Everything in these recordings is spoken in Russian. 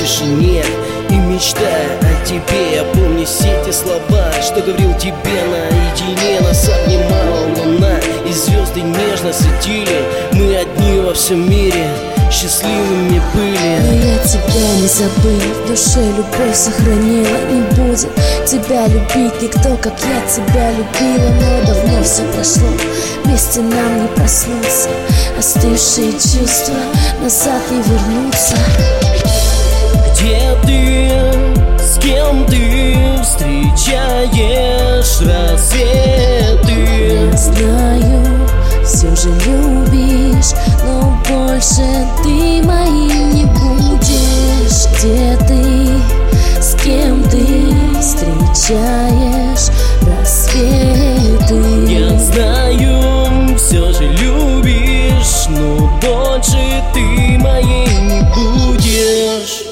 тишине и мечтая о тебе. Я помню все те слова, что говорил тебе наедине. Нас обнимала луна и звезды нежно светили. Мы одни во всем мире, счастливыми были. Но я тебя не забыл, в душе любовь сохранила. Не будет тебя любить никто, как я тебя любила. Но давно все прошло, вместе нам не проснуться. Остывшие чувства назад не вернутся. Где ты, с кем ты встречаешь рассветы? Я знаю, все же любишь, но больше ты моим не будешь. Где ты, с кем ты встречаешь рассветы? Я знаю, все же любишь, но больше ты моей не будешь.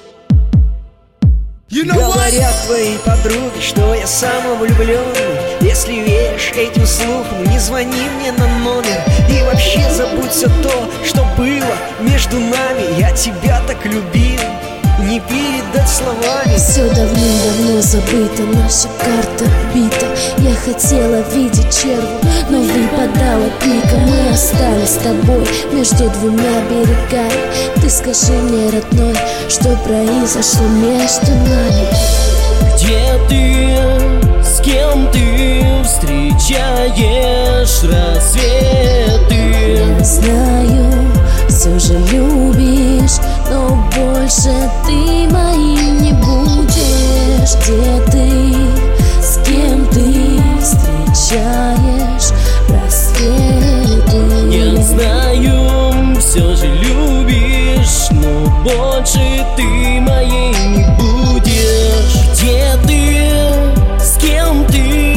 Говорят твои подруги, что я самовлюбленный. Если веришь этим слухам, не звони мне на номер. И вообще забудь все то, что было между нами. Я тебя так любил, не передать словами. Все давным-давно забыто, наша карта бита. Я хотела видеть черву, но выпадала пика. Мы остались с тобой между двумя берегами. Ты скажи мне, родной, что произошло между нами? Где ты, с кем ты встречаешь рассветы? Я знаю, все же любишь, но больше ты моим не будешь. Где ты, с кем ты встречаешь рассветы? Я знаю, все же любишь, но больше ты моей не будешь. Где ты, с кем ты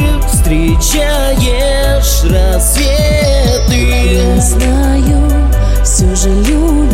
встречаешь рассветы? Я знаю, все же любишь.